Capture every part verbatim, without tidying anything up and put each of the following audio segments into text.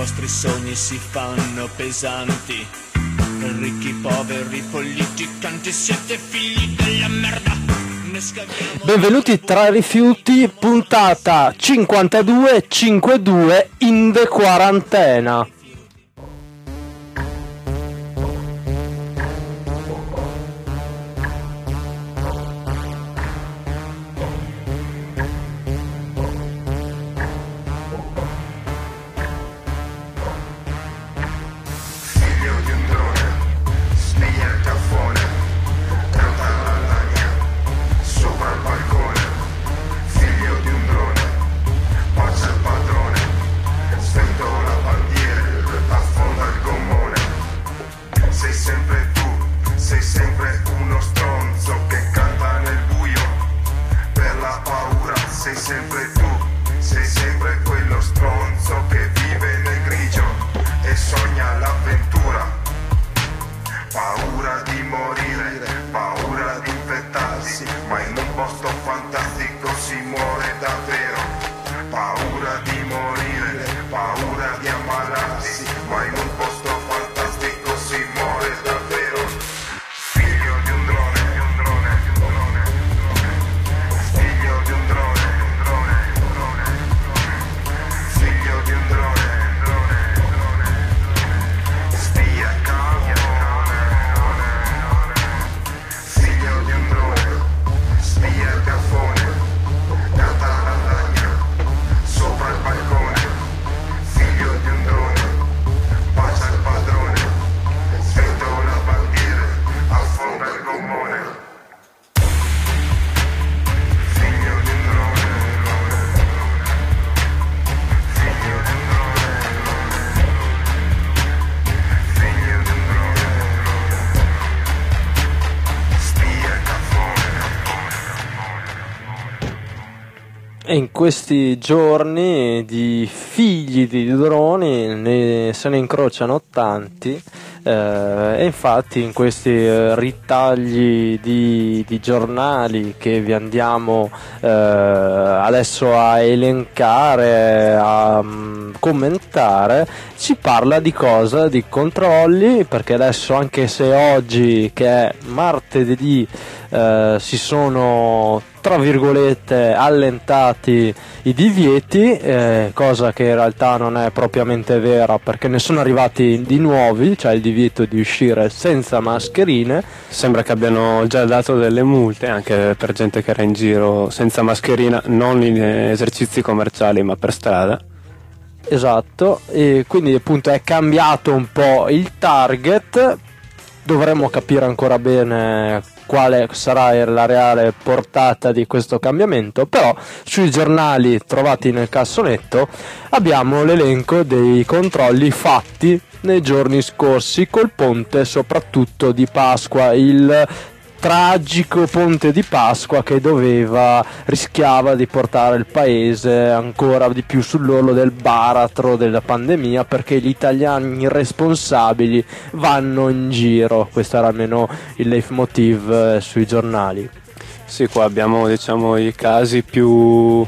vostri sogni si fanno pesanti. Ricchi, poveri, politicanti, siete figli della merda. Ne scaviamo. Benvenuti tra rifiuti, puntata cinquantadue cinquantadue in the quarantena. E in questi giorni di figli di droni ne, se ne incrociano tanti, eh, e infatti in questi eh, ritagli di, di giornali che vi andiamo eh, adesso a elencare, a um, commentare, si parla di cosa? Di controlli, perché adesso, anche se oggi che è martedì eh, si sono tra virgolette allentati i divieti, eh, cosa che in realtà non è propriamente vera, perché ne sono arrivati di nuovi, cioè il divieto di uscire senza mascherine. Sembra che abbiano già dato delle multe anche per gente che era in giro senza mascherina, non in esercizi commerciali ma per strada. Esatto, e quindi appunto è cambiato un po' il target. Dovremmo capire ancora bene quale sarà la reale portata di questo cambiamento, però sui giornali trovati nel cassonetto abbiamo l'elenco dei controlli fatti nei giorni scorsi col ponte soprattutto di Pasqua, il tragico ponte di Pasqua che doveva, rischiava di portare il paese ancora di più sull'orlo del baratro della pandemia, perché gli italiani irresponsabili vanno in giro. Questo era almeno il leitmotiv eh, sui giornali. Sì, qua abbiamo diciamo i casi più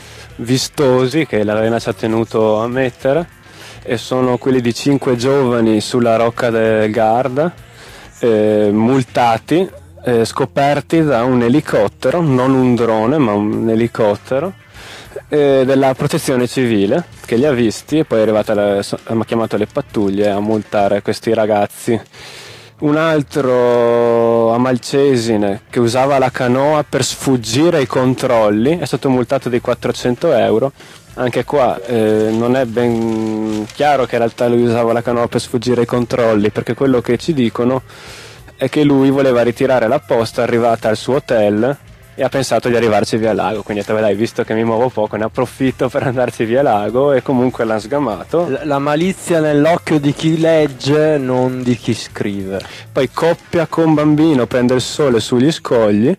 vistosi che l'Arena ci ha tenuto a mettere, e sono quelli di cinque giovani sulla Rocca del Garda, eh, multati, Eh, scoperti da un elicottero, non un drone ma un elicottero eh, della protezione civile, che li ha visti e poi è arrivata la, ha chiamato le pattuglie a multare questi ragazzi. Un altro a Malcesine che usava la canoa per sfuggire ai controlli è stato multato di quattrocento euro. Anche qua eh, non è ben chiaro che in realtà lui usava la canoa per sfuggire ai controlli, perché quello che ci dicono è che lui voleva ritirare la posta arrivata al suo hotel e ha pensato di arrivarci via lago, quindi ha detto: dai, visto che mi muovo poco ne approfitto per andarci via lago, e comunque l'ha sgamato. La, la malizia nell'occhio di chi legge, non di chi scrive. Poi coppia con bambino prende il sole sugli scogli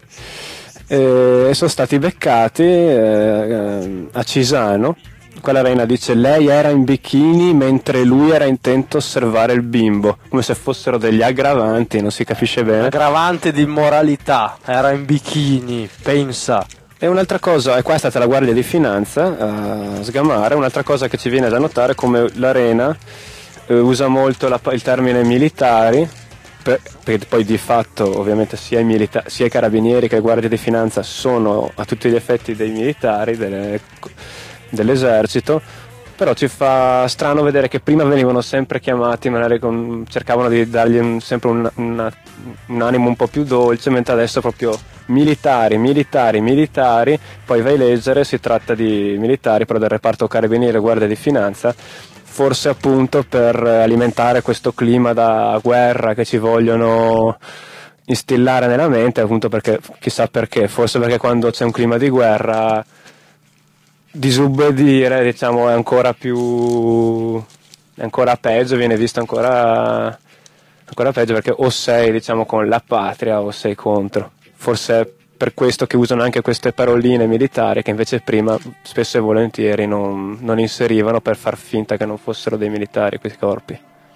e sono stati beccati eh, a Cisano. Qua la Reina dice: lei era in bikini mentre lui era intento a osservare il bimbo, come se fossero degli aggravanti, non si capisce bene. Aggravante di immoralità, era in bikini, pensa. E un'altra cosa, e qua è stata la Guardia di Finanza a sgamare, un'altra cosa che ci viene da notare come l'Arena eh, usa molto la, il termine militari, per, per poi di fatto ovviamente sia i, milita- sia i carabinieri che le Guardie di Finanza sono a tutti gli effetti dei militari delle, dell'esercito, però ci fa strano vedere che prima venivano sempre chiamati, magari con, cercavano di dargli un, sempre un, una, un animo un po' più dolce, mentre adesso proprio militari, militari, militari, poi vai a leggere, si tratta di militari però del reparto carabinieri e Guardia di Finanza, forse appunto per alimentare questo clima da guerra che ci vogliono instillare nella mente, appunto perché chissà perché, forse perché quando c'è un clima di guerra disubbidire, diciamo, è ancora più è ancora peggio, viene visto ancora ancora peggio, perché o sei, diciamo, con la patria o sei contro. Forse è per questo che usano anche queste paroline militari che invece prima spesso e volentieri non, non inserivano, per far finta che non fossero dei militari questi corpi.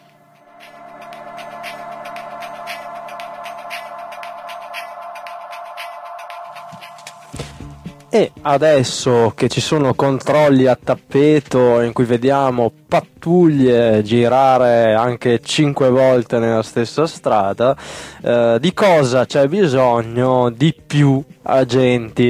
E adesso che ci sono controlli a tappeto in cui vediamo pattuglie girare anche cinque volte nella stessa strada, eh, di cosa c'è bisogno di più agenti?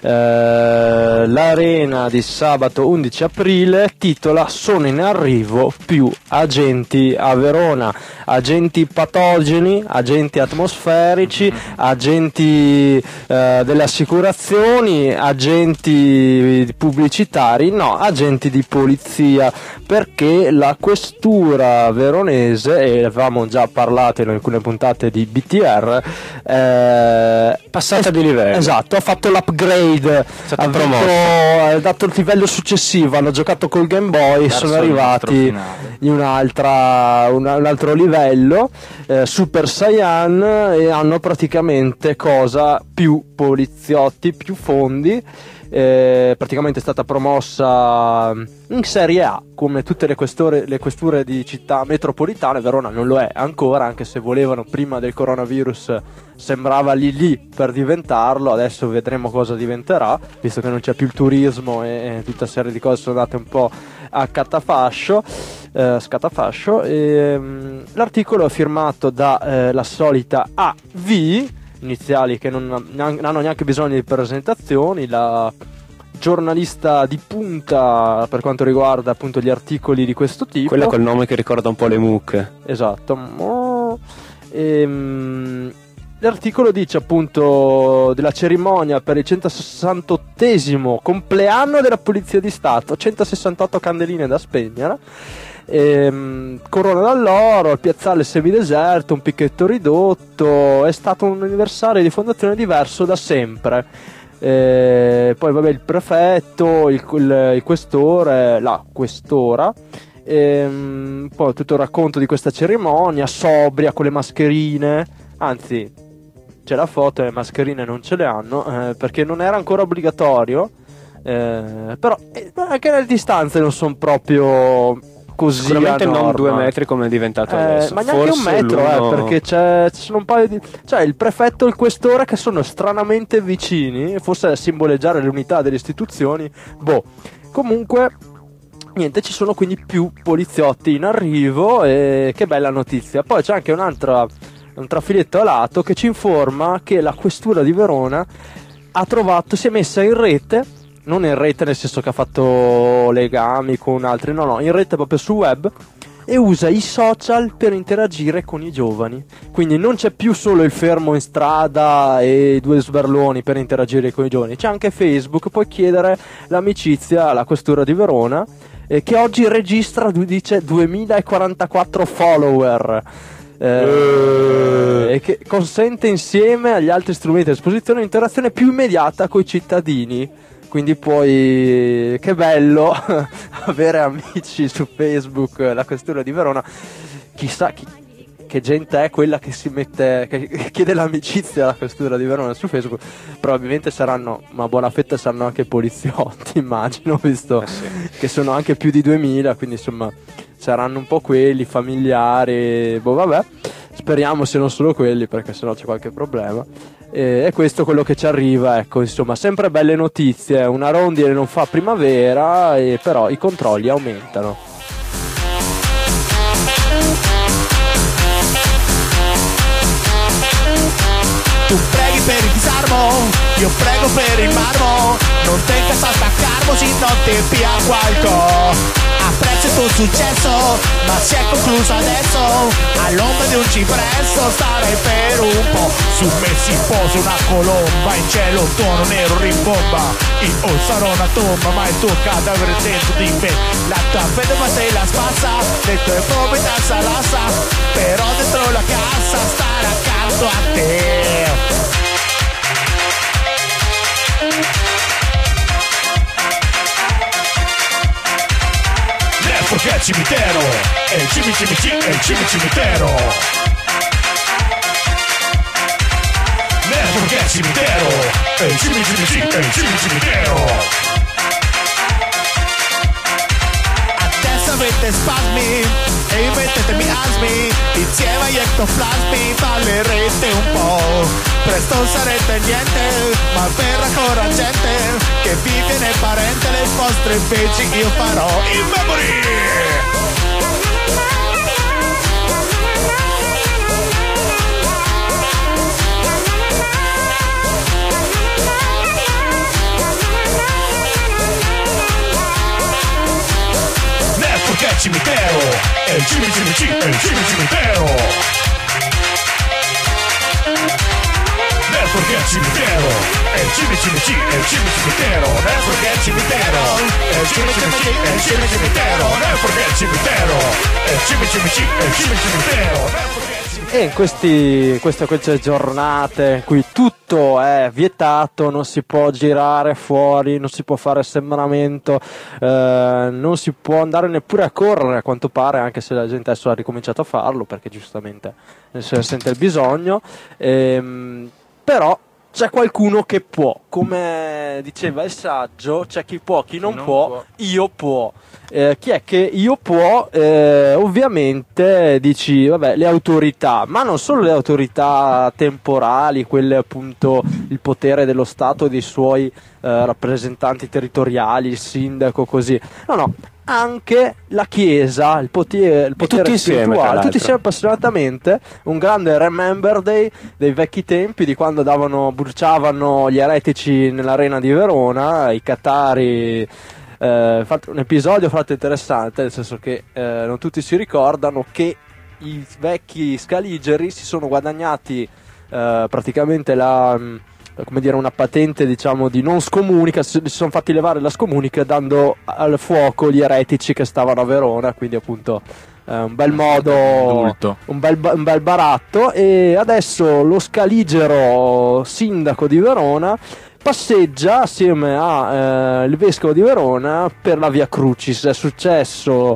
Eh, L'Arena di sabato undici aprile titola "Sono in arrivo più agenti a Verona", agenti patogeni, agenti atmosferici, agenti eh, delle assicurazioni, agenti pubblicitari, no, agenti di polizia, perché la questura veronese, e avevamo già parlato in alcune puntate di B T R, eh, passata di livello. Esatto, ha fatto l'upgrade, ha, vinto, ha dato il livello successivo, hanno giocato col Game Boy e sono arrivati in un'altra, un, un altro livello, eh, Super Saiyan, e hanno praticamente cosa? Più poliziotti, più fondi. Eh, praticamente è stata promossa in Serie A come tutte le questure, le questure di città metropolitane. Verona non lo è ancora, anche se volevano prima del coronavirus, sembrava lì lì per diventarlo. Adesso vedremo cosa diventerà, visto che non c'è più il turismo e, e tutta serie di cose sono andate un po' a catafascio, eh, scatafascio. E, um, l'articolo è firmato da eh, la solita A V, iniziali che non, non hanno neanche bisogno di presentazioni, la giornalista di punta per quanto riguarda appunto gli articoli di questo tipo. Quella col nome che ricorda un po' le mucche. Esatto. E, um, l'articolo dice appunto della cerimonia per il centosessantottesimo compleanno della Polizia di Stato, centosessantotto candeline da spegnere. Ehm, corona d'alloro, il piazzale semideserto, un picchetto ridotto. È stato un anniversario di fondazione diverso da sempre. Ehm, poi vabbè, il prefetto, il, il, il questore, la questora, ehm, poi tutto il racconto di questa cerimonia sobria con le mascherine, anzi c'è la foto e le mascherine non ce le hanno, eh, perché non era ancora obbligatorio, eh, però eh, anche le distanze non sono proprio così, sicuramente non norma. due metri come è diventato eh, adesso, ma neanche forse un metro, l'uno... eh, perché c'è, ci sono un paio di, cioè il prefetto e il questore che sono stranamente vicini, forse a simboleggiare l'unità delle istituzioni. Boh, comunque niente, ci sono quindi più poliziotti in arrivo, e che bella notizia. Poi c'è anche un'altra, un trafiletto a lato che ci informa che la questura di Verona ha trovato, si è messa in rete, non in rete nel senso che ha fatto legami con altri, no no, in rete proprio sul web, e usa i social per interagire con i giovani. Quindi non c'è più solo il fermo in strada e due sberloni per interagire con i giovani, c'è anche Facebook. Puoi chiedere l'amicizia alla questura di Verona, eh, che oggi registra, dice, duemilaquarantaquattro follower, eh, e che consente, insieme agli altri strumenti a disposizione, un'interazione più immediata con i cittadini. Quindi puoi, che bello avere amici su Facebook, la questura di Verona. Chissà chi, che gente è quella che si mette, che chiede l'amicizia alla questura di Verona su Facebook. Probabilmente saranno, ma buona fetta saranno anche poliziotti, immagino, visto eh sì. che sono anche più di duemila, quindi insomma saranno un po' quelli familiari, boh vabbè. speriamo siano solo quelli, perché sennò c'è qualche problema. E, e questo è quello che ci arriva, ecco, insomma, sempre belle notizie. Una rondine non fa primavera, e però i controlli aumentano. Tu preghi per il disarmo, io prego per il marmo. Non te incassa staccarmo se non ti pia qualcosa. Apprezzo il tuo successo, ma si è concluso adesso. All'ombra di un cipresso starei per un po'. Su me si posa una colomba, in cielo tono nero rimbomba. Io sarò una tomba, ma il tuo cadavere dentro di me. La tua vedova sei la spazza, le tue probità salassa. Però dentro la cassa stare accanto a te. Perché è il cimitero, è il cimi cimi cimi, è il cimi cimitero. Perché è il cimitero, è il cimi cimi cimi, è il cimi cimitero. Adesso avete spasmi e mettete miasmi, insieme agli ectoplasmi ballerete un po'. Presto sarete niente, ma verrà ancora gente che vi viene parente. Le vostre feci io farò in memory. Perché è il cimitero, è il cimi cimi cimi, è il cimi cimitero. Perché è il cimitero, è il cimi cimi cimi, è il cimi cimitero. Perché è il cimitero, è il cimi cimi cimi, è il cimi cimitero. Perché è il cimitero, è il cimi cimi cimi, è il cimi cimitero. E in questi, queste, queste giornate in cui tutto è vietato, non si può girare fuori, non si può fare sembramento, eh, non si può andare neppure a correre a quanto pare, anche se la gente adesso ha ricominciato a farlo perché giustamente se ne sente il bisogno, ehm, però c'è qualcuno che può, come diceva il saggio, c'è chi può, chi non, chi non può, può, io può. Eh, chi è che io può? Eh, ovviamente dici, vabbè, le autorità, ma non solo le autorità temporali, quelle appunto il potere dello Stato e dei suoi eh, rappresentanti territoriali, il sindaco, così. No, no, anche la Chiesa, il potere, il potere tutti spirituale, insieme, tutti insieme appassionatamente, un grande remember day dei vecchi tempi, di quando davano, bruciavano gli eretici nell'arena di Verona, i catari. Eh, fatto un episodio fatto interessante, nel senso che eh, non tutti si ricordano che i vecchi scaligeri si sono guadagnati eh, praticamente la, come dire, una patente, diciamo, di non scomunica, si sono fatti levare la scomunica dando al fuoco gli eretici che stavano a Verona, quindi appunto eh, un bel modo, un bel, un bel baratto. E adesso lo scaligero sindaco di Verona passeggia assieme al eh, vescovo di Verona per la Via Crucis. È successo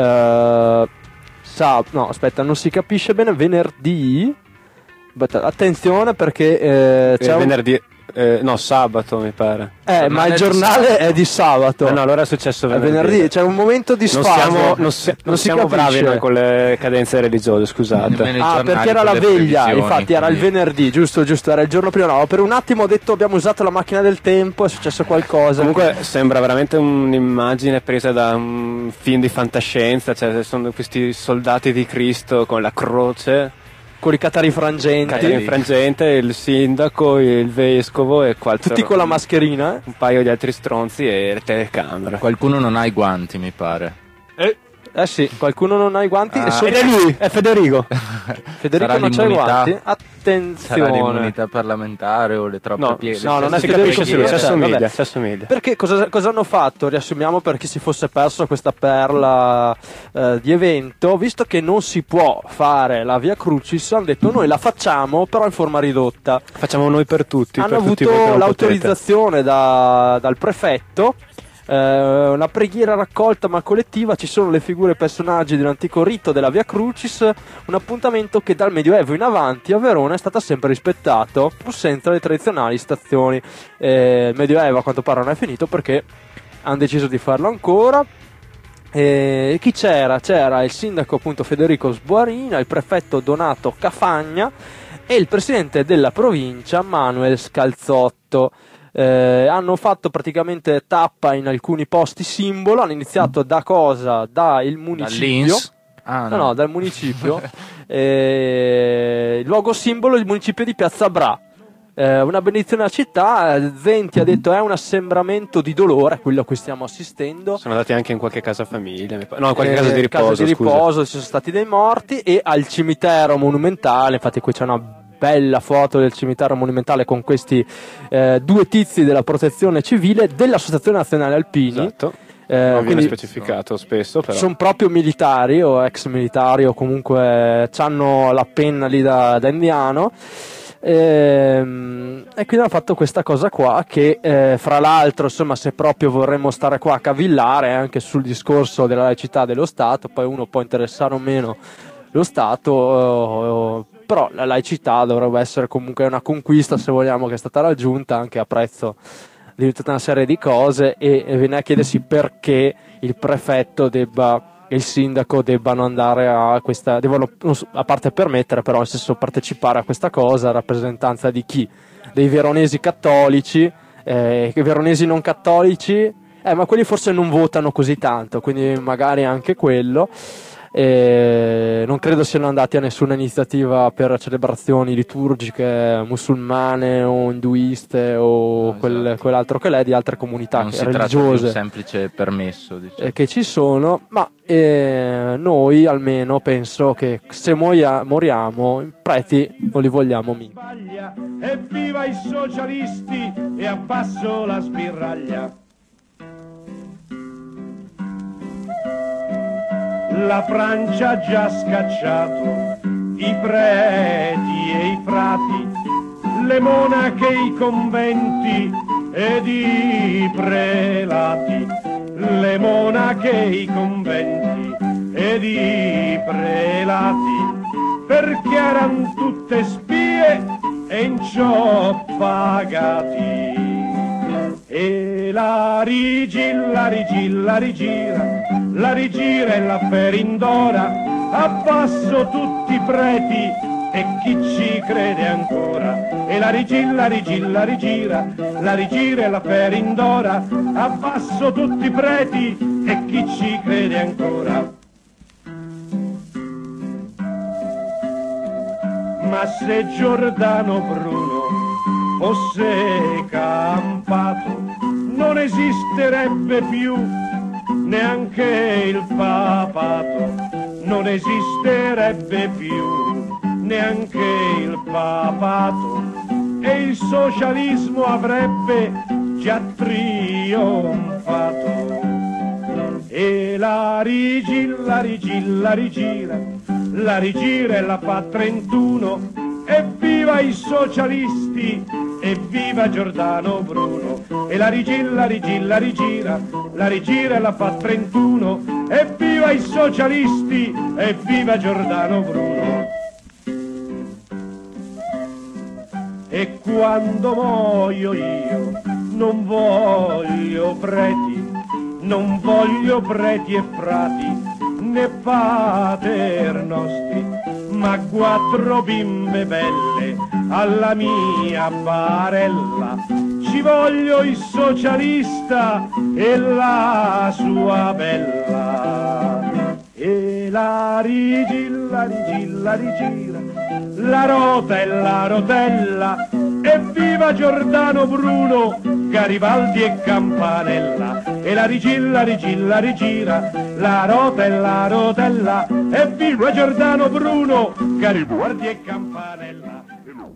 eh, sab- no aspetta non si capisce bene, venerdì. Aspetta, attenzione perché eh, c'è eh, un... venerdì eh, no sabato mi pare eh, ma il giornale è di sabato. Eh, no, allora è successo venerdì. È venerdì, c'è un momento di non sfaso. siamo, non, si, non, non si siamo capisce. bravi noi con le cadenze religiose, scusate. Ah, perché era la veglia, infatti era il venerdì, giusto, giusto, era il giorno prima. No, per un attimo ho detto abbiamo usato la macchina del tempo, è successo qualcosa. Comunque sembra veramente un'immagine presa da un film di fantascienza, cioè sono questi soldati di Cristo con la croce, con i catari frangenti, catari frangente, il sindaco, il vescovo e qualche tutti con la mascherina, eh? Un paio di altri stronzi e le telecamere. Qualcuno non ha i guanti, mi pare. Eh, eh sì, qualcuno non ha i guanti. Ah, e sono... ed è lui, è Federico. Federico Sarà non c'ha i guanti. Attenzione. Sarà l'immunità parlamentare o le troppe no, pieghe? no, non è si Federico, capisce, lui, si cioè, assomiglia, vabbè. si assomiglia. Perché cosa, cosa hanno fatto? Riassumiamo per chi si fosse perso questa perla eh, di evento. Visto che non si può fare la Via Crucis, hanno detto noi la facciamo però in forma ridotta. Facciamo noi per tutti. Hanno per avuto tutti voi che non l'autorizzazione da, dal prefetto. Eh, una preghiera raccolta ma collettiva, ci sono le figure e personaggi dell'antico rito della Via Crucis, un appuntamento che dal Medioevo in avanti a Verona è stato sempre rispettato, pur senza le tradizionali stazioni. Eh, il Medioevo a quanto pare non è finito perché hanno deciso di farlo ancora. E chi c'era? C'era il sindaco appunto Federico Sbuarina, il prefetto Donato Cafagna e il presidente della provincia Manuel Scalzotto. Eh, hanno fatto praticamente tappa in alcuni posti simbolo, hanno iniziato da cosa? Da il municipio. Ah, no. no. no, dal municipio. eh, il luogo simbolo è il municipio di Piazza Bra. Eh, una benedizione alla città. Zenti ha detto è un assembramento di dolore, quello a cui stiamo assistendo. Sono andati anche in qualche casa famiglia, mi pa- no, in qualche Eh, casa di riposo. casa di scusa. riposo, ci sono stati dei morti. E al cimitero monumentale, infatti qui c'è una bella foto del cimitero monumentale con questi eh, due tizi della protezione civile dell'Associazione Nazionale Alpini. Esatto. Eh, non viene quindi specificato spesso, però. sono proprio militari o ex militari o comunque hanno la penna lì da, da indiano. Ehm, e quindi hanno fatto questa cosa qua che eh, fra l'altro, insomma, se proprio vorremmo stare qua a cavillare anche sul discorso della laicità dello Stato, poi uno può interessare o meno lo Stato, eh, però la laicità dovrebbe essere comunque una conquista, se vogliamo, che è stata raggiunta anche a prezzo di tutta una serie di cose, e, e viene a chiedersi perché il prefetto debba e il sindaco debbano andare a questa, devono a parte permettere, però nel senso partecipare a questa cosa, a rappresentanza di chi? Dei veronesi cattolici, eh, i veronesi non cattolici, eh, ma quelli forse non votano così tanto, quindi magari anche quello. Eh, non credo siano andati a nessuna iniziativa per celebrazioni liturgiche musulmane o induiste o No, quel, esatto. quell'altro che l'è di altre comunità Non si tratta di religiose un semplice permesso, diciamo. eh, che ci sono, ma eh, noi almeno penso che se muoia, moriamo i preti non li vogliamo mica. Sbaglia, evviva i socialisti e abbasso la sbirraglia. La Francia ha già scacciato i preti e i frati, le monache e i conventi ed i prelati, le monache e i conventi ed i prelati, perché erano tutte spie e in ciò pagati. E la rigilla, rigilla, rigira, la rigira e la ferindora, abbasso tutti i preti e chi ci crede ancora. E la rigilla, rigilla, rigira, la rigira e la ferindora, abbasso tutti i preti e chi ci crede ancora. Ma se Giordano Bruno fosse campato, non esisterebbe più neanche il papato, non esisterebbe più neanche il papato, e il socialismo avrebbe già trionfato. E la rigilla, rigilla, rigira, la rigira e la fa trentuno, evviva i socialisti, evviva Giordano Bruno. E la rigilla, rigilla, rigira, la rigira e la fa trentuno, evviva i socialisti, evviva Giordano Bruno. E quando muoio io non voglio preti, non voglio preti e frati, né pater nostri, ma quattro bimbe belle alla mia barella. Ci voglio il socialista e la sua bella. E la rigilla, rigilla, rigira, la rota e la rotella, evviva Giordano Bruno, Garibaldi e Campanella. E la rigilla, rigilla, rigira, la rota e la rotella, evviva Giordano Bruno, Garibaldi e Campanella.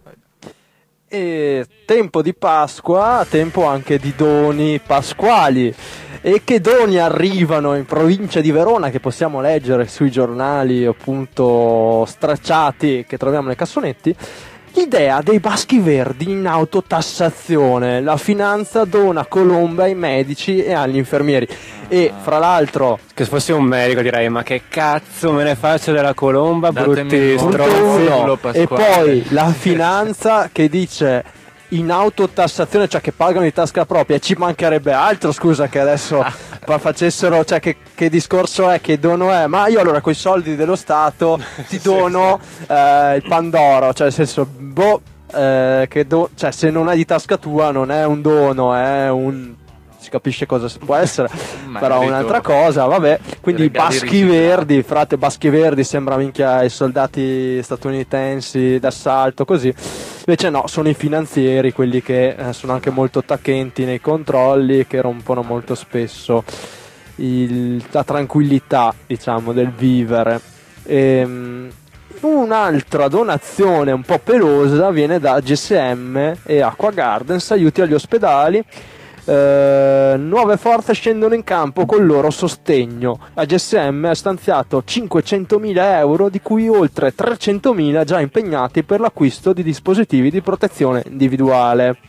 E tempo di Pasqua, tempo anche di doni pasquali. E che doni arrivano in provincia di Verona, che possiamo leggere sui giornali appunto stracciati che troviamo nei cassonetti? L'idea dei Baschi Verdi in autotassazione. La finanza dona colombe ai medici e agli infermieri. E fra l'altro, che se fossi un medico direi ma che cazzo me ne faccio della colomba, Datemi brutti un punto stronzi. uno. Pasquale. E poi la finanza che dice in autotassazione, cioè che pagano di tasca propria, e ci mancherebbe altro, scusa, che adesso facessero, cioè che, che discorso è, che dono è, ma io allora con i soldi dello Stato ti dono eh, il Pandoro, cioè nel senso, boh, eh, che do, cioè se non è di tasca tua non è un dono, è un... si capisce cosa può essere, però un'altra cosa, vabbè. Quindi i Baschi Verdi, frate Baschi Verdi, sembra minchia i soldati statunitensi d'assalto, così. Invece no, sono i finanzieri, quelli che eh, sono anche molto tacchenti nei controlli, che rompono molto spesso il, la tranquillità, diciamo, del vivere. E, un'altra donazione un po' pelosa viene da G S M e Acqua Gardens, aiuti agli ospedali. Uh, nuove forze scendono in campo con il loro sostegno. La G S M ha stanziato cinquecentomila euro, di cui oltre trecentomila già impegnati per l'acquisto di dispositivi di protezione individuale.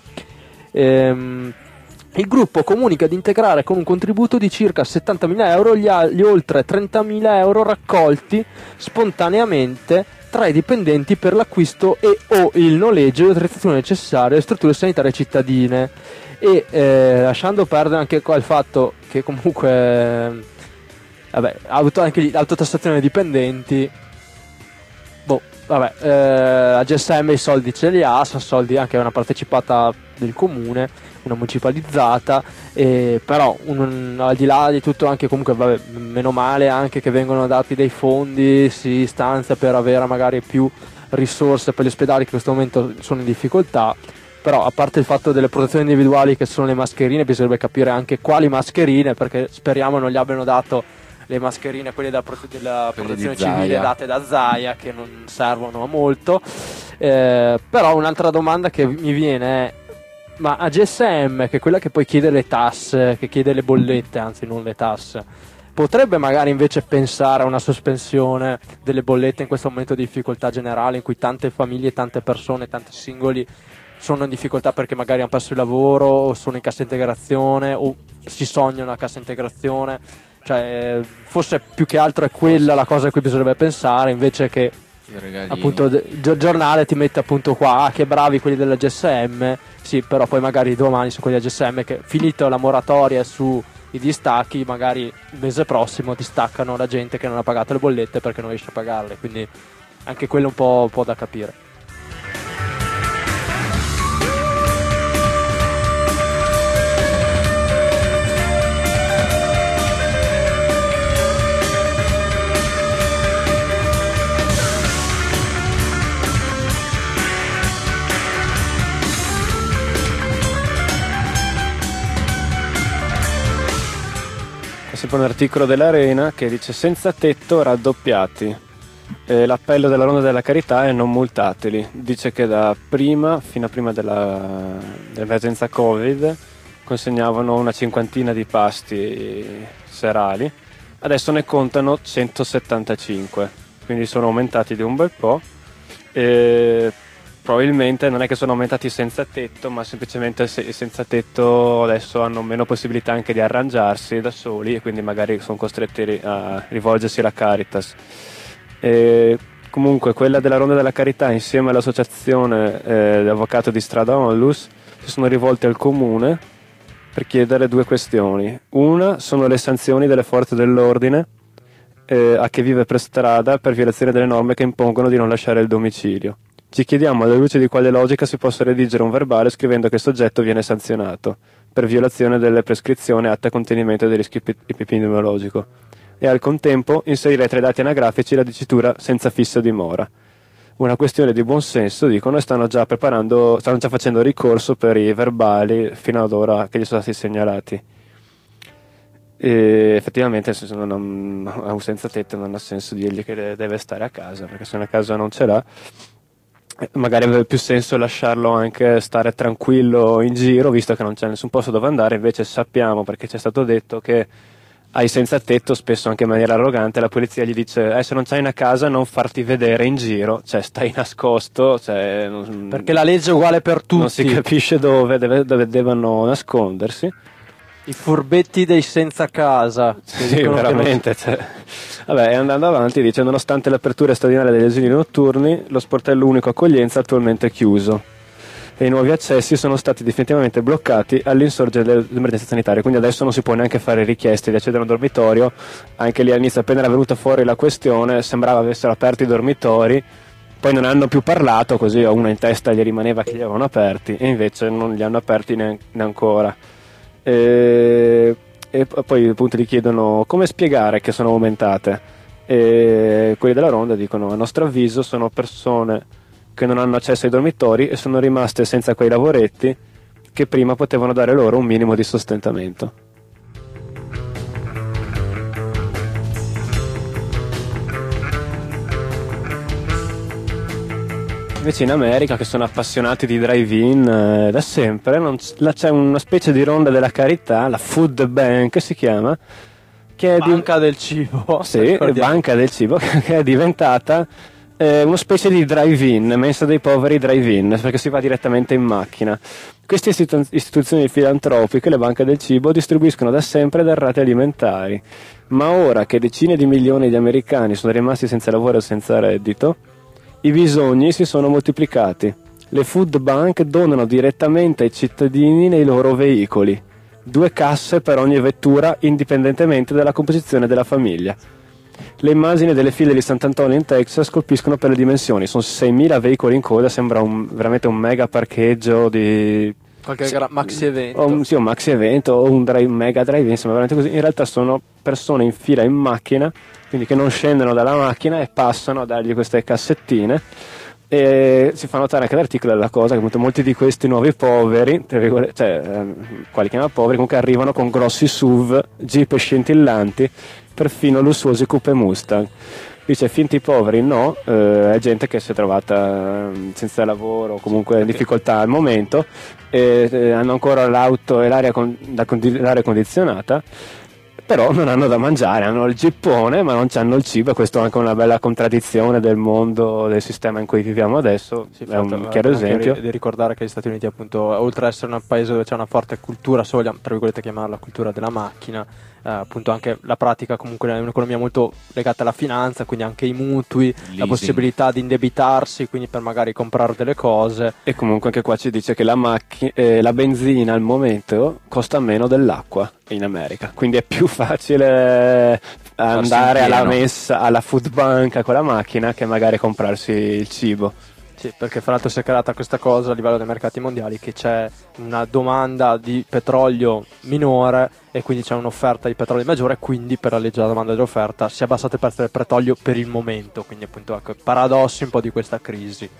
Um, il gruppo comunica di integrare con un contributo di circa settantamila euro gli, gli oltre trentamila euro raccolti spontaneamente tra i dipendenti per l'acquisto e o il noleggio di attrezzazioni necessarie alle strutture sanitarie cittadine. E eh, lasciando perdere anche qua il fatto che comunque eh, vabbè, auto, anche lì, l'autotassazione dei dipendenti, boh, vabbè, eh, la G S M i soldi ce li ha, sono soldi anche una partecipata del comune, una municipalizzata, e però un, al di là di tutto anche comunque vabbè, meno male anche che vengono dati dei fondi, si stanzia per avere magari più risorse per gli ospedali che in questo momento sono in difficoltà. Però a parte il fatto delle protezioni individuali che sono le mascherine, bisognerebbe capire anche quali mascherine, perché speriamo non gli abbiano dato le mascherine, quelle della, prote- della protezione civile date da Zaia, che non servono a molto. Eh, però un'altra domanda che mi viene è: ma a G S M, che è quella che poi chiede le tasse, che chiede le bollette, anzi non le tasse, potrebbe magari invece pensare a una sospensione delle bollette in questo momento di difficoltà generale, in cui tante famiglie, tante persone, tanti singoli sono in difficoltà perché magari hanno perso il lavoro o sono in cassa integrazione o si sognano la cassa integrazione, cioè forse più che altro è quella la cosa a cui bisognerebbe pensare, invece che appunto il giornale ti mette appunto qua, ah, che bravi quelli della G S M, sì, però poi magari domani sono quelli della G S M che, finito la moratoria sui distacchi, magari il mese prossimo distaccano la gente che non ha pagato le bollette perché non riesce a pagarle, quindi anche quello un po', un po' da capire. Sempre un articolo dell'Arena che dice: senza tetto raddoppiati, eh, l'appello della Ronda della Carità è non multateli. Dice che da prima, fino a prima della, dell'emergenza Covid, consegnavano una cinquantina di pasti serali, adesso ne contano centosettantacinque, quindi sono aumentati di un bel po'. E probabilmente non è che sono aumentati senza tetto, ma semplicemente se, senza tetto adesso hanno meno possibilità anche di arrangiarsi da soli e quindi magari sono costretti a rivolgersi alla Caritas. E comunque quella della Ronda della Carità insieme all'associazione eh, di avvocato di Strada Onlus si sono rivolti al comune per chiedere due questioni. Una sono le sanzioni delle forze dell'ordine eh, a chi vive per strada per violazione delle norme che impongono di non lasciare il domicilio. Ci chiediamo alla luce di quale logica si possa redigere un verbale scrivendo che il soggetto viene sanzionato per violazione delle prescrizioni atte a contenimento del rischio epidemiologico e al contempo inserire tra i dati anagrafici la dicitura senza fissa dimora. Una questione di buon senso, dicono, e stanno già preparando, stanno già facendo ricorso per i verbali fino ad ora che gli sono stati segnalati. E effettivamente non ha, un senza tetto non ha senso dirgli che deve stare a casa, perché se una casa non ce l'ha magari aveva più senso lasciarlo anche stare tranquillo in giro, visto che non c'è nessun posto dove andare. Invece sappiamo, perché ci è stato detto, che ai senza tetto spesso anche in maniera arrogante la polizia gli dice eh, se non c'hai una casa non farti vedere in giro, cioè stai nascosto, cioè, non, perché la legge è uguale per tutti, non si capisce dove, deve, dove devono nascondersi. I furbetti dei senza casa. Sì, veramente. Cioè. Vabbè, andando avanti dice: nonostante l'apertura stagionale degli asili notturni, lo sportello unico accoglienza attualmente è chiuso. e i nuovi accessi sono stati definitivamente bloccati all'insorgere dell'emergenza sanitaria, quindi adesso non si può neanche fare richieste di accedere a un dormitorio. Anche lì all'inizio, appena era venuta fuori la questione, sembrava avessero aperto i dormitori, poi non hanno più parlato, così a uno in testa gli rimaneva che li avevano aperti, e invece non li hanno aperti neanche ancora. E, e poi appunto gli chiedono come spiegare che sono aumentate, e quelli della Ronda dicono: a nostro avviso sono persone che non hanno accesso ai dormitori e sono rimaste senza quei lavoretti che prima potevano dare loro un minimo di sostentamento. Invece in America, che sono appassionati di drive-in eh, da sempre, non c- là c'è una specie di ronda della carità, la Food Bank si chiama, che è Banca di... del cibo. Sì, banca del cibo, che è diventata eh, una specie di drive-in, mensa dei poveri drive-in, perché si va direttamente in macchina. Queste istitu- istituzioni filantropiche, le banche del cibo, distribuiscono da sempre derrate alimentari, ma ora che decine di milioni di americani sono rimasti senza lavoro e senza reddito, i bisogni si sono moltiplicati. Le food bank donano direttamente ai cittadini nei loro veicoli, due casse per ogni vettura indipendentemente dalla composizione della famiglia. Le immagini delle file di Sant'Antonio in Texas colpiscono per le dimensioni, sono seimila veicoli in coda, sembra un, veramente un mega parcheggio di... Qualche gra- maxi evento. O un, sì, un maxi evento o un drive, mega drive, insomma veramente così. In realtà sono persone in fila in macchina, quindi che non scendono dalla macchina e passano a dargli queste cassettine. E si fa notare anche l'articolo della cosa che appunto molti di questi nuovi poveri, cioè eh, quali chiama poveri, comunque arrivano con grossi S U V, jeep scintillanti, perfino lussuosi coupe Mustang. Dice finti poveri no, eh, è gente che si è trovata senza lavoro o comunque in difficoltà al momento, e eh, hanno ancora l'auto e l'aria, con, la, l'aria condizionata, però non hanno da mangiare, hanno il gippone ma non hanno il cibo, e questo è anche una bella contraddizione del mondo, del sistema in cui viviamo adesso. Sì, è un chiaro esempio. Di ricordare che gli Stati Uniti, appunto, oltre ad essere un paese dove c'è una forte cultura, se vogliamo tra virgolette chiamarla cultura della macchina, eh, appunto anche la pratica comunque è un'economia molto legata alla finanza, quindi anche i mutui, leasing, la possibilità di indebitarsi, quindi per magari comprare delle cose. E comunque anche qua ci dice che la, macch- eh, la benzina al momento costa meno dell'acqua in America, quindi è più facile andare alla messa, alla food bank con la macchina che magari comprarsi il cibo. Sì, perché fra l'altro si è creata questa cosa a livello dei mercati mondiali, che c'è una domanda di petrolio minore e quindi c'è un'offerta di petrolio maggiore, quindi per la legge della domanda e dell'offerta si è abbassato il prezzo del petrolio per il momento, quindi appunto ecco il paradosso un po' di questa crisi.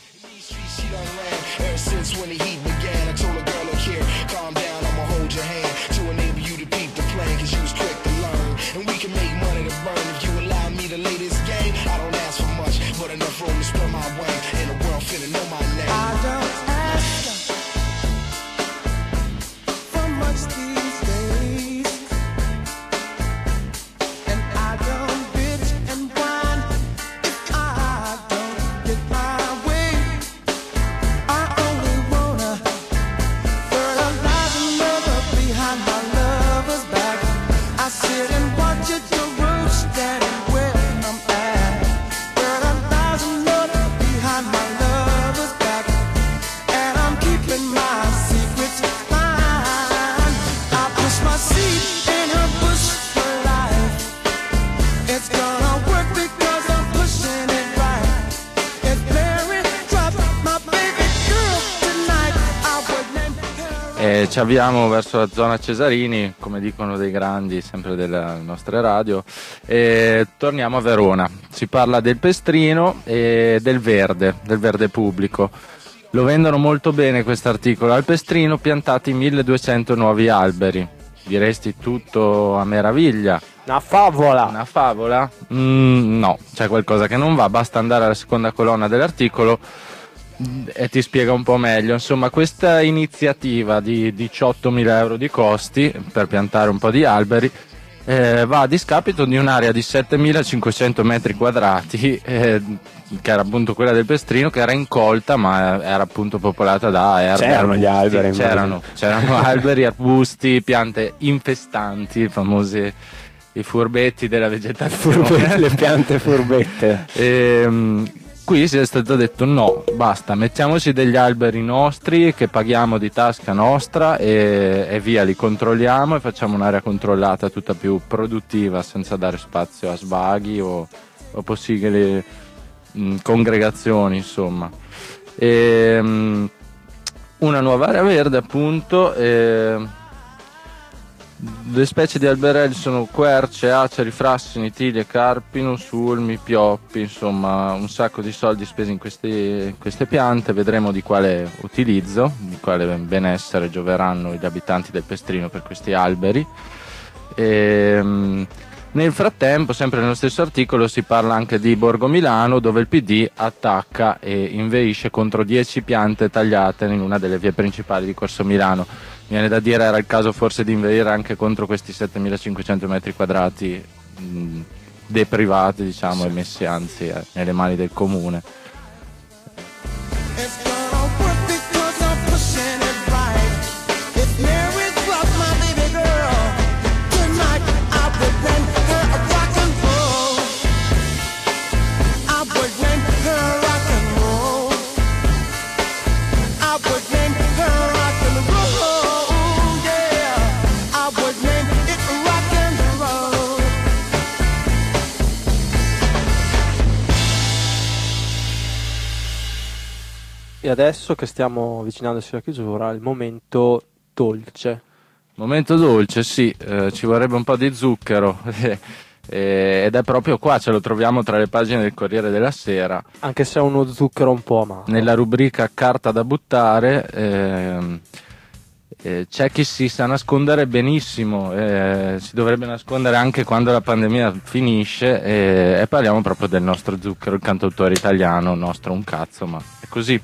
E ci avviamo verso la zona Cesarini, come dicono dei grandi, sempre delle nostre radio, e torniamo a Verona. Si parla del Pestrino e del verde, del verde pubblico. Lo vendono molto bene quest'articolo. Al Pestrino piantati milleduecento nuovi alberi. Diresti tutto a meraviglia. Una favola! Una favola? Mm, no, c'è qualcosa che non va, basta andare alla seconda colonna dell'articolo e ti spiega un po' meglio. Insomma, questa iniziativa di diciottomila euro di costi per piantare un po' di alberi eh, va a discapito di un'area di settemilacinquecento metri quadrati, eh, che era appunto quella del Pestrino, che era incolta ma era appunto popolata da erbe. C'erano gli alberi, c'erano, c'erano alberi, arbusti, piante infestanti, i famosi i furbetti della vegetazione. Furbette, le piante furbette. E, qui si è stato detto no, basta, mettiamoci degli alberi nostri che paghiamo di tasca nostra e, e via, li controlliamo e facciamo un'area controllata tutta più produttiva senza dare spazio a svaghi o, o possibili mh, congregazioni, insomma. E, mh, una nuova area verde, appunto. E, le specie di alberelli sono querce, aceri, frassini, tilie, carpinus, ulmi, pioppi, insomma un sacco di soldi spesi in queste, queste piante. Vedremo di quale utilizzo, di quale benessere gioveranno gli abitanti del Pestrino per questi alberi. E, mh, nel frattempo, sempre nello stesso articolo, si parla anche di Borgo Milano, dove il P D attacca e inveisce contro dieci piante tagliate in una delle vie principali di Corso Milano. Viene da dire era il caso forse di inveire anche contro questi settemilacinquecento metri quadrati mh, deprivati, diciamo, e messi anzi eh, nelle mani del comune. E adesso che stiamo avvicinandosi alla chiusura, il momento dolce. Momento dolce, sì, eh, ci vorrebbe un po' di zucchero eh, ed è proprio qua, ce lo troviamo tra le pagine del Corriere della Sera. Anche se è uno zucchero un po' amaro. Nella rubrica carta da buttare eh, eh, c'è chi si sa nascondere benissimo, eh, si dovrebbe nascondere anche quando la pandemia finisce eh, e parliamo proprio del nostro zucchero, il cantautore italiano, nostro un cazzo, ma è così.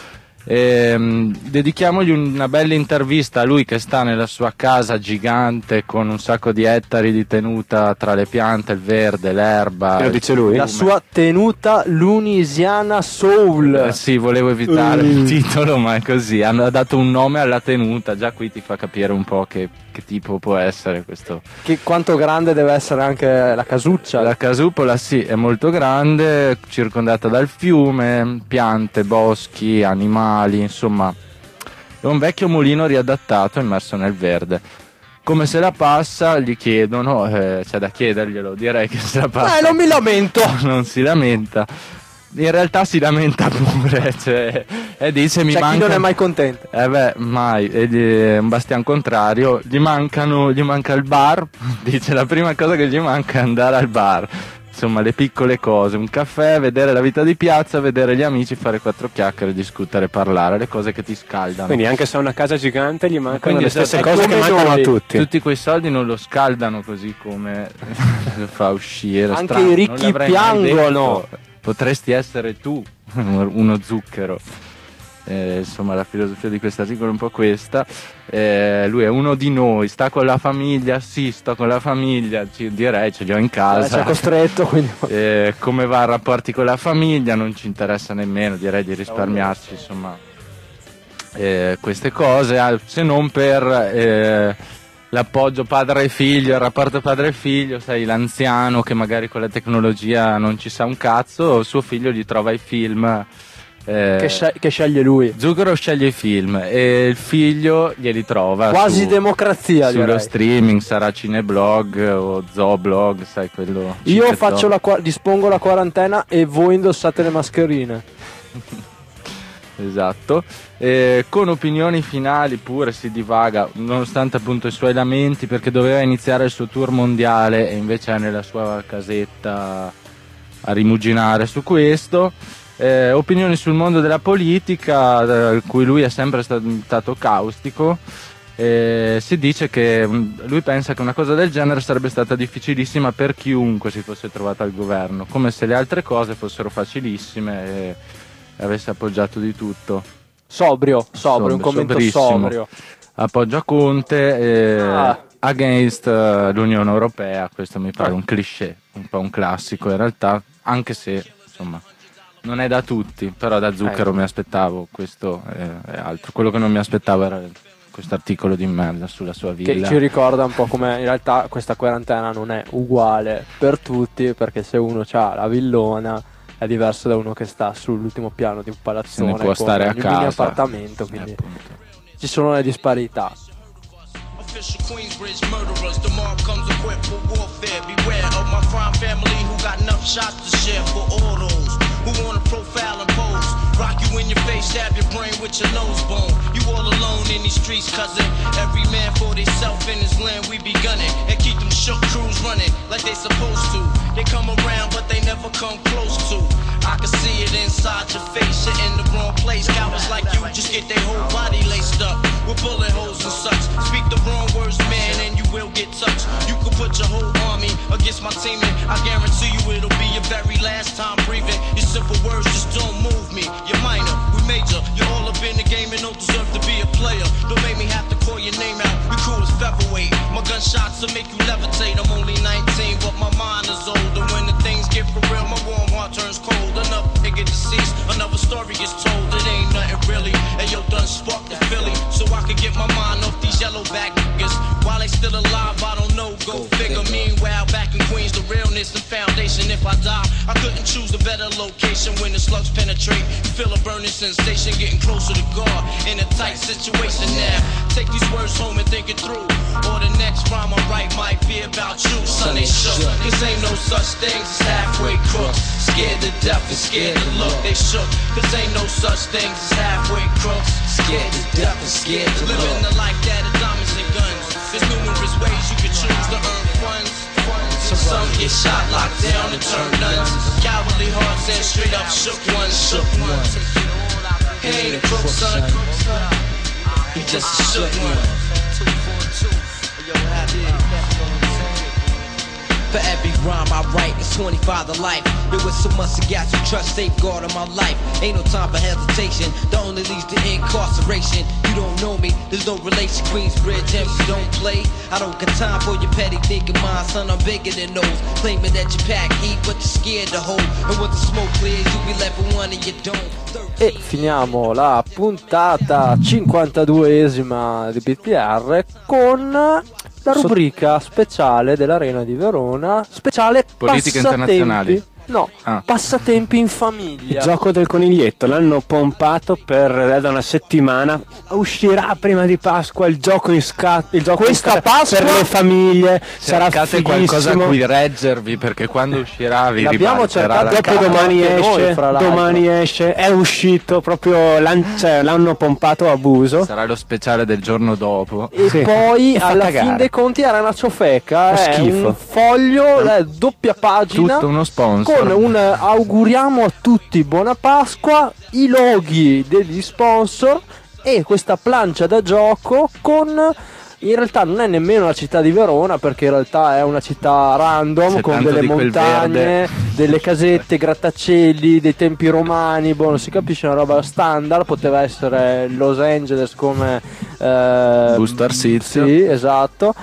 Ehm, dedichiamogli una bella intervista a lui che sta nella sua casa gigante con un sacco di ettari di tenuta tra le piante, il verde, l'erba. Lo dice lui? La sua tenuta Louisiana Soul. Eh, sì, volevo evitare Mm. il titolo, ma è così. Hanno dato un nome alla tenuta, già qui ti fa capire un po' che, che tipo può essere questo. Che quanto grande deve essere anche la casuccia. La casupola sì, è molto grande, circondata dal fiume, piante, boschi, animali, insomma è un vecchio mulino riadattato immerso nel verde. Come se la passa, gli chiedono, eh, c'è da chiederglielo, direi che se la passa. Eh, non mi lamento. Non si lamenta. In realtà si lamenta pure, cioè, e dice mi C'è manca... chi non è mai contento. Eh beh, mai, e gli- è un bastian contrario, gli mancano, gli manca il bar, dice la prima cosa che gli manca è andare al bar, insomma le piccole cose, un caffè, vedere la vita di piazza, vedere gli amici, fare quattro chiacchiere, discutere, parlare, le cose che ti scaldano. Quindi anche se ha una casa gigante gli mancano Quindi le esatto, stesse è cose che come mancano a noi. tutti. Tutti quei soldi non lo scaldano così come lo fa uscire. Anche strano, i non ricchi l'avrei mai piangono. detto. Potresti essere tu uno zucchero. Eh, insomma, la filosofia di questo articolo è un po' questa. Eh, lui è uno di noi, sta con la famiglia, sì, sto con la famiglia, ci, direi ce li ho in Eh, casa. c'è costretto, quindi. Eh, come va i rapporti con la famiglia non ci interessa nemmeno, direi di risparmiarci, insomma, eh, queste cose, ah, se non per eh, l'appoggio padre e figlio, il rapporto padre e figlio, sai, l'anziano che magari con la tecnologia non ci sa un cazzo, suo figlio gli trova i film. eh, Che, sce- che sceglie lui. Zucchero sceglie i film e il figlio glieli trova Quasi su- democrazia, sullo direi. streaming, sarà Cineblog o Zooblog, sai quello. Io Cinque faccio Zoo. la qua- dispongo la quarantena e voi indossate le mascherine. Esatto, e con opinioni finali pure si divaga, nonostante appunto i suoi lamenti perché doveva iniziare il suo tour mondiale e invece è nella sua casetta a rimuginare su questo. Eh, opinioni sul mondo della politica, da cui lui è sempre stato, stato caustico. Eh, si dice che mh, lui pensa che una cosa del genere sarebbe stata difficilissima per chiunque si fosse trovato al governo, come se le altre cose fossero facilissime e avesse appoggiato di tutto. Sobrio, sobrio, un commento sobrissimo. sobrio. Appoggia Conte eh, Ah. against eh, l'Unione Europea, questo mi pare un cliché, un po' un classico in realtà, anche se insomma non è da tutti, però da Zucchero Ecco. mi aspettavo questo e altro. Quello che non mi aspettavo era questo articolo di merda sulla sua Che villa. ci ricorda un po' come in realtà questa quarantena non è uguale per tutti, perché se uno ha la villona è diverso da uno che sta sull'ultimo piano di un palazzone può con stare a un mini casa. appartamento, quindi Eh, appunto. ci sono le disparità. Official Queensbridge murderers, the mob comes equipped for warfare. Beware of my crime family who got enough shots to share for all those who wanna profile and pose. Rock you in your face, stab your brain with your nose bone. You all alone in these streets, cousin. Every man for theyself in his land, we be gunning. And keep them shook crews running like they supposed to. They come around, but they never come close to. I can see it inside your face, you're in the wrong place. Cowards like you just get their whole body laced up with bullet holes and such. Speak the wrong words, man, and you will get touched. You could put your whole army against my team, and I guarantee you it'll be your very last time breathing. Your simple words just don't move me. You're minor, we major. You're all up in the game and don't deserve to be a player. Don't make me have to call your name out. We cool as featherweight. My gunshots will make you levitate. I'm only nineteen, but my mind is older. When the things get for real, my warm heart turns cold. Another nigga deceased, another story gets told. It ain't nothing really. And yo, done sparked the Philly, so I could get my mind off these yellow back niggas. While they still alive, I don't know, go figure. Meanwhile, back in Queens, the realness and foundation. If I die, I couldn't choose a better location. When the slugs penetrate, you feel a burning sensation, getting closer to God in a tight situation now. Take these words home and think it through, or the next rhyme I write might be about you. Son, they shook, cause ain't no such things as halfway crooks. Scared to death and scared to look, they shook, cause ain't no such things as halfway crooks. Scared to death and scared to look. Living the life that is diamonds and guns. There's numerous ways you can choose to earn funds. Some get shot, locked down, and turn nuns. Cowardly hearts and straight up shook ones, shook ones. He ain't a crook, son. He just a shook one. For every rhyme I write, it's twenty-five to life. There was so much I got to trust, safeguard of my life. Ain't no time for hesitation, the only leads to incarceration. You don't know me, there's no relation. Queensbridge, M C don't play. I don't got time for your petty thinking, mind, son, I'm bigger than those. Claiming that you pack heat, but you're scared to hold. And when the smoke clears, you be left with one and you don't. E finiamo la puntata cinquantaduesima di B T R con la rubrica speciale dell'Arena di Verona, speciale Politiche passatempi. internazionali. No, Ah. passatempi in Il famiglia. gioco del coniglietto l'hanno pompato per eh, da una settimana. Uscirà prima di Pasqua il gioco in scatto, il gioco Questa in scatto Pasqua per le famiglie. Sarà Cercate qualcosa a fighissimo. cui reggervi, perché quando uscirà vi L'abbiamo ribalterà cercato la dopo cara. Dopodomani Anche noi, esce, fra l'altro. domani esce, è uscito proprio, l'han- cioè, l'hanno pompato a abuso. Sarà lo speciale del giorno dopo. E Sì. poi Mi fa alla cagare. fin dei conti era una ciofeca, Fa è schifo. un foglio, è doppia pagina, Tutto uno sponsor. con un auguriamo a tutti buona Pasqua, i loghi degli sponsor e questa plancia da gioco con, in realtà non è nemmeno la città di Verona, perché in realtà è una città random, C'è con tanto delle di quel montagne, verde. delle casette, grattacieli, dei tempi romani, boh, non si capisce, una roba standard, poteva essere Los Angeles come eh, Booster Seats. sì, esatto.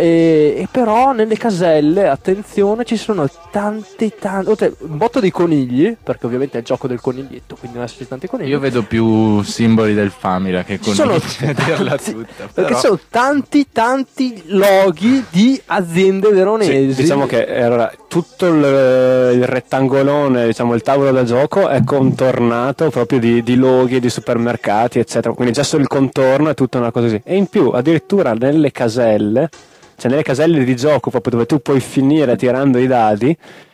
E, e però nelle caselle, attenzione, ci sono tanti tanti oltre un botto di conigli, perché ovviamente è il gioco del coniglietto, quindi devono esserci tanti conigli. Io vedo più simboli del Famila che Ci con sono dirla tanti- tutta. perché Però sono tanti tanti loghi di aziende veronesi. Sì, diciamo che era tutto il, il rettangolone, diciamo il tavolo da gioco è contornato proprio di, di loghi, di supermercati, eccetera. Quindi già solo il contorno è tutta una cosa così. E in più, addirittura nelle caselle, cioè nelle caselle di gioco, proprio dove tu puoi finire tirando i dadi,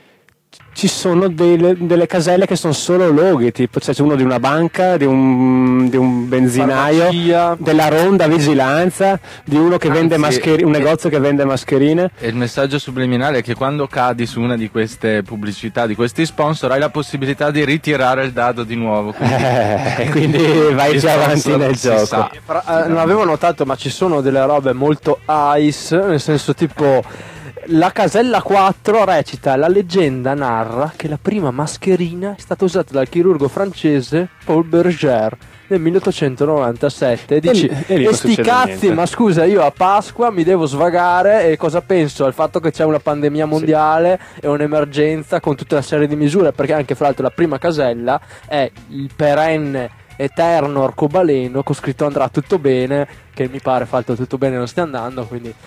ci sono delle, delle caselle che sono solo loghi, tipo c'è uno di una banca, di un, di un benzinaio, Farmacia. della ronda vigilanza, di uno che vende Anzi, mascherine, un negozio che vende mascherine. e il messaggio subliminale è che quando cadi su una di queste pubblicità, di questi sponsor, hai la possibilità di ritirare il dado di nuovo. Quindi, Eh, quindi vai gli già avanti sponsor nel si gioco. sa. Fra- eh, non avevo notato, ma ci sono delle robe molto ice, nel senso tipo la casella quattro recita: la leggenda narra che la prima mascherina è stata usata dal chirurgo francese Paul Berger nel milleottocentonovantasette. E dici, E- e lì e non sti succede cazzi, niente." ma scusa, io a Pasqua mi devo svagare e cosa penso? Al fatto che c'è una pandemia mondiale e un'emergenza con tutta una serie di misure, perché anche fra l'altro la prima casella è il perenne eterno arcobaleno con scritto andrà tutto bene, che mi pare fatto tutto bene non stia andando, quindi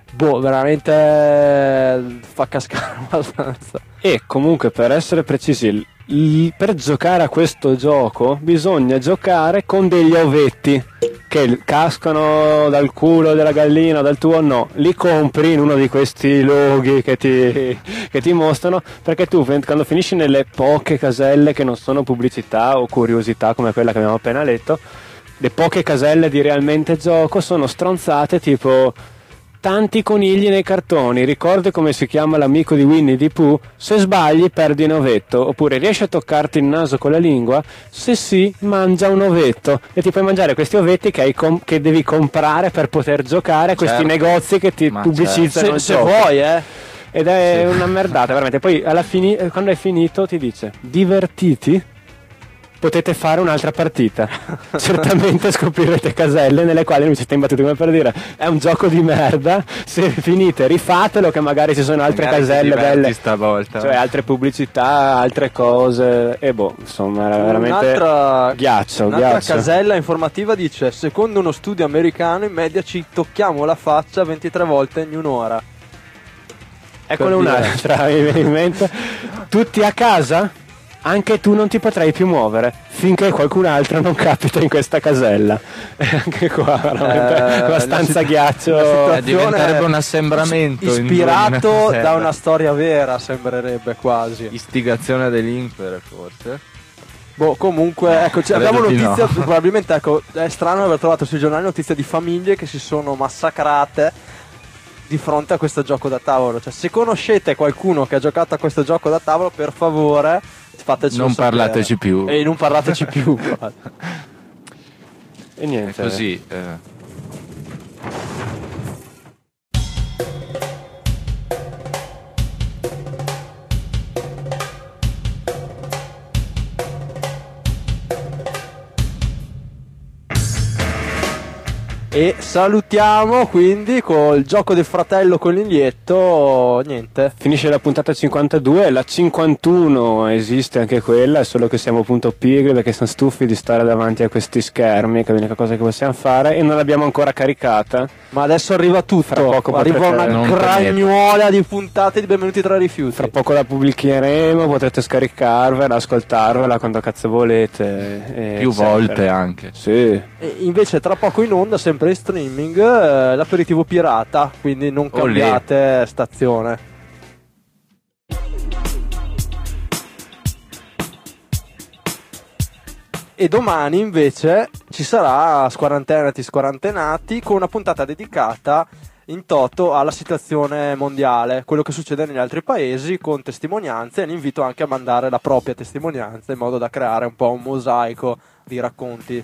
boh, veramente fa cascare abbastanza. E comunque, per essere precisi, l- l- per giocare a questo gioco bisogna giocare con degli ovetti che cascano dal culo della gallina, dal tuo no, li compri in uno di questi loghi che ti, che ti mostrano, perché tu quando finisci nelle poche caselle che non sono pubblicità o curiosità come quella che abbiamo appena letto, le poche caselle di realmente gioco sono stronzate tipo tanti conigli nei cartoni, ricordi come si chiama l'amico di Winnie the Pooh? Se sbagli perdi un ovetto, oppure riesci a toccarti il naso con la lingua? Se sì, mangia un ovetto, e ti puoi mangiare questi ovetti che, hai com- che devi comprare per poter giocare a questi Certo. negozi che ti Ma pubblicizzano Se, il se gioco. vuoi, eh. Ed è una merdata veramente. Poi alla fini- quando hai finito ti dice divertiti, potete fare un'altra partita. Certamente scoprirete caselle nelle quali mi siete imbattuti, come per dire è un gioco di merda, se finite rifatelo che magari ci sono altre Magari ti caselle diverti belle, stavolta. cioè altre pubblicità, altre cose, e boh, insomma era veramente Un'altra, ghiaccio, un'altra ghiaccio. casella informativa dice: secondo uno studio americano in media ci tocchiamo la faccia ventitré volte in un'ora. Eccone per dire. un'altra, mi viene in mente. Tutti a casa? Anche tu non ti potrai più muovere finché qualcun altro non capita in questa casella. E anche qua veramente Eh, abbastanza la sit- ghiaccio. la Eh, situazione diventerebbe è un assembramento in ispirato due- una da casella. una storia vera, sembrerebbe quasi. Istigazione a delinquere, forse. Boh, comunque, ecco, cioè, Credo abbiamo di notizia, no. probabilmente, ecco, è strano aver trovato sui giornali notizie di famiglie che si sono massacrate di fronte a questo gioco da tavolo. Cioè, se conoscete qualcuno che ha giocato a questo gioco da tavolo, per favore, fateci Non parlateci più. E non parlateci più. E È niente. così. eh. E salutiamo quindi col gioco del fratello coniglietto. Niente. Finisce la puntata cinquantadue, la cinquantuno esiste anche quella, è solo che siamo appunto pigri perché siamo stufi di stare davanti a questi schermi, che è l'unica cosa che possiamo fare, e non l'abbiamo ancora caricata. Ma adesso arriva tutto. Fra poco arriva potrete- una non gragnuola di puntate di Benvenuti tra i rifiuti. Fra poco la pubblicheremo, potrete scaricarvela, ascoltarvela quando cazzo volete. e Più eccetera. volte anche. Sì. E invece tra poco in onda, sempre in streaming, eh, l'aperitivo pirata, quindi non Olè. cambiate stazione. E domani invece ci sarà Squarantenati Squarantenati con una puntata dedicata in toto alla situazione mondiale, quello che succede negli altri paesi, con testimonianze, e l'invito anche a mandare la propria testimonianza in modo da creare un po' un mosaico di racconti.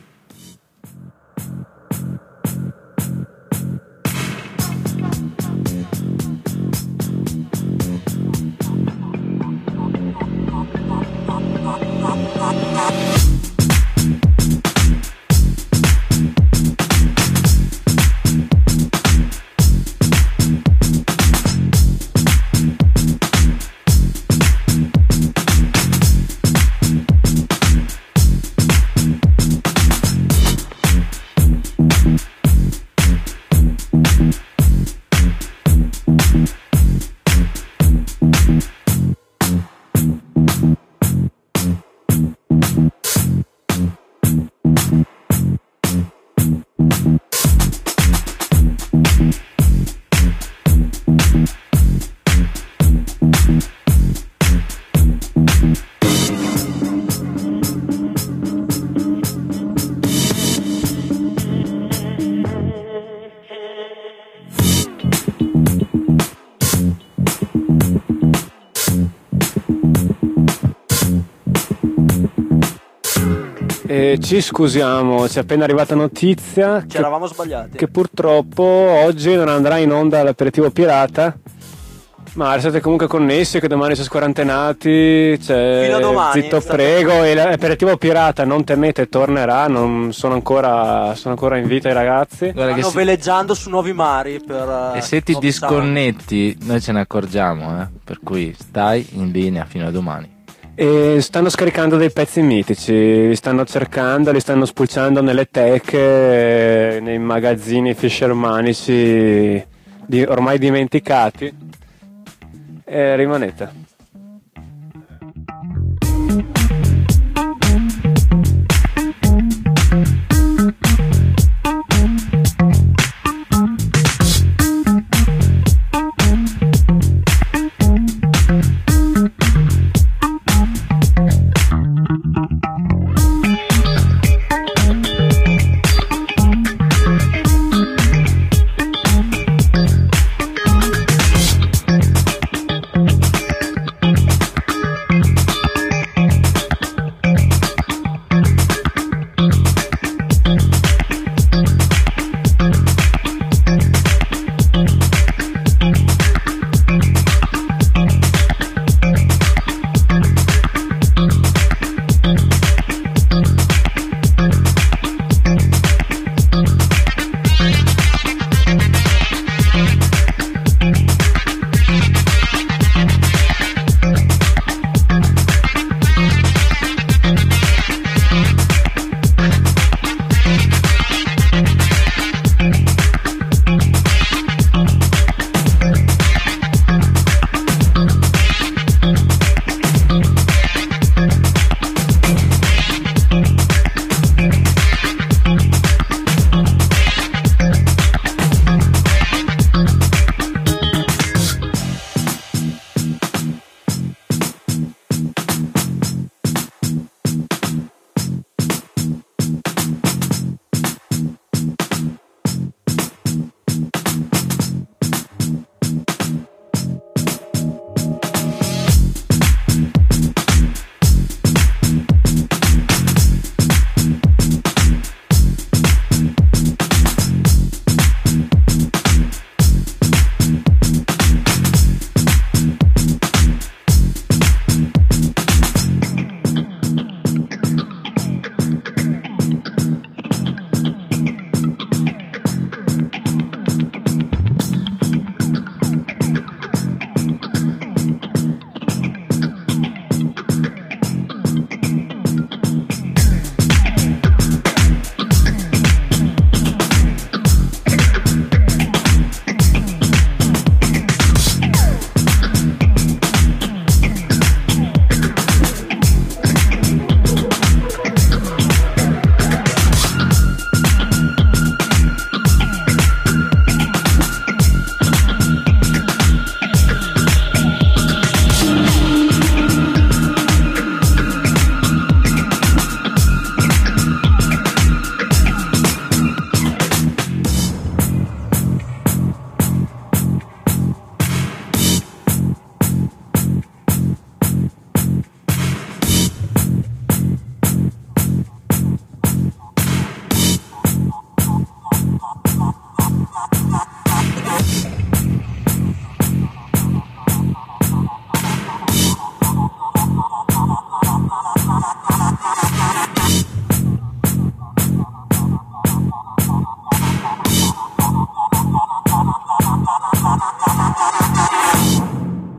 E ci scusiamo, ci è appena arrivata notizia Ci che, eravamo sbagliati. che purtroppo oggi non andrà in onda l'aperitivo pirata. Ma restate comunque connessi che domani sono squarantenati, cioè, Fino a domani, zitto state- prego, e l'aperitivo pirata non temete tornerà, non sono ancora, sono ancora in vita i ragazzi. Guarda che Stanno se- veleggiando su nuovi mari per, eh, E se ti Top Sound. disconnetti, noi ce ne accorgiamo, eh? Per cui stai in linea fino a domani. E stanno scaricando dei pezzi mitici, li stanno cercando, li stanno spulciando nelle teche, nei magazzini fishermanici di, ormai dimenticati, e rimanete.